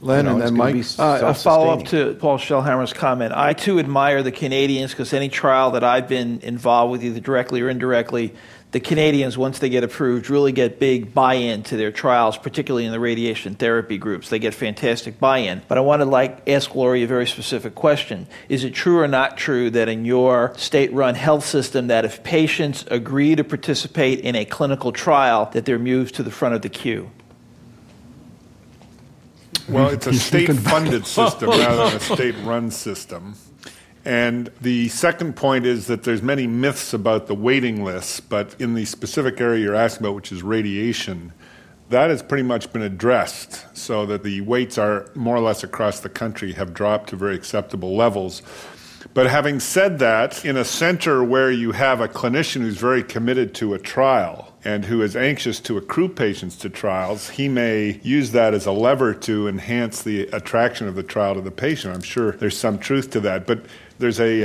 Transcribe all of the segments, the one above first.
Len, and then Mike. A follow-up to Paul Schellhammer's comment. I, too, admire the Canadians because any trial that I've been involved with, either directly or indirectly, the Canadians, once they get approved, really get big buy-in to their trials, particularly in the radiation therapy groups. They get fantastic buy-in. But I want to ask Lori a very specific question. Is it true or not true that in your state-run health system that if patients agree to participate in a clinical trial, that they're moved to the front of the queue? Well, it's a state-funded system rather than a state-run system. And the second point is that there's many myths about the waiting lists, but in the specific area you're asking about, which is radiation, that has pretty much been addressed so that the waits are more or less across the country have dropped to very acceptable levels. But having said that, in a center where you have a clinician who's very committed to a trial and who is anxious to accrue patients to trials, he may use that as a lever to enhance the attraction of the trial to the patient. I'm sure there's some truth to that. But there's a...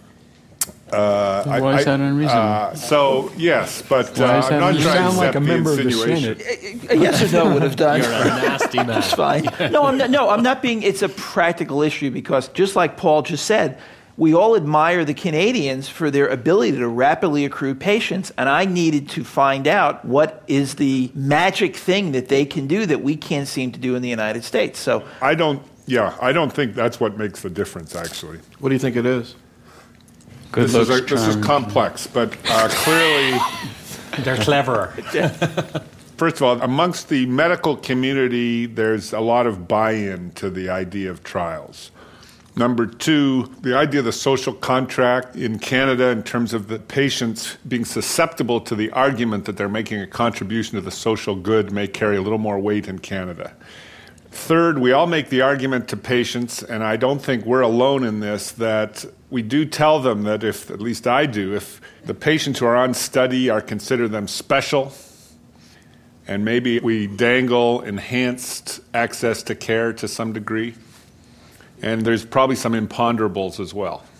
why is that unreasonable? So, yes, but I'm not trying to sound like set a the member of the insinuation. Senate. A yes or no would have done. You're a nasty man. It's fine. No, I'm not being... It's a practical issue because just like Paul just said, we all admire the Canadians for their ability to rapidly accrue patients, and I needed to find out what is the magic thing that they can do that we can't seem to do in the United States. So I don't think that's what makes the difference, actually. What do you think it is? This is complex, but clearly... They're cleverer. First of all, amongst the medical community, there's a lot of buy-in to the idea of trials. Number two, the idea of the social contract in Canada in terms of the patients being susceptible to the argument that they're making a contribution to the social good may carry a little more weight in Canada. Third, we all make the argument to patients, and I don't think we're alone in this, that we do tell them that if, at least I do, if the patients who are on study are consider them special, and maybe we dangle enhanced access to care to some degree, and there's probably some imponderables as well.